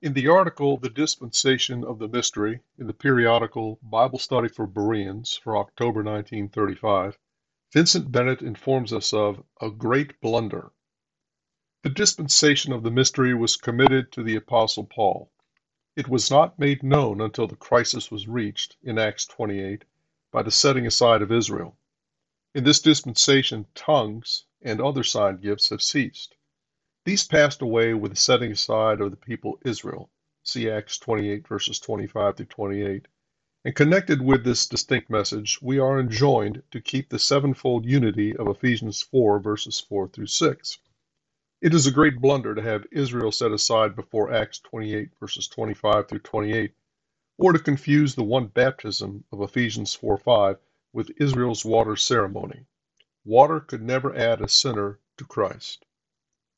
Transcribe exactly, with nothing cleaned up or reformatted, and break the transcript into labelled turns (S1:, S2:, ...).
S1: In the article "The Dispensation of the Mystery" in the periodical Bible Study for Bereans for October nineteen thirty-five, Vincent Bennett informs us of "a great blunder." The dispensation of the mystery was committed to the Apostle Paul. It was not made known until the crisis was reached, in Acts twenty-eight, by the setting aside of Israel. In this dispensation tongues and other sign gifts have ceased. These passed away with the setting aside of the people Israel. See Acts twenty-eight, verses twenty-five through twenty-eight. And connected with this distinct message, we are enjoined to keep the sevenfold unity of Ephesians four, verses four through six. It is a great blunder to have Israel set aside before Acts twenty-eight, verses twenty-five through twenty-eight, or to confuse the one baptism of Ephesians four five with Israel's water ceremony. Water could never add a sinner to Christ.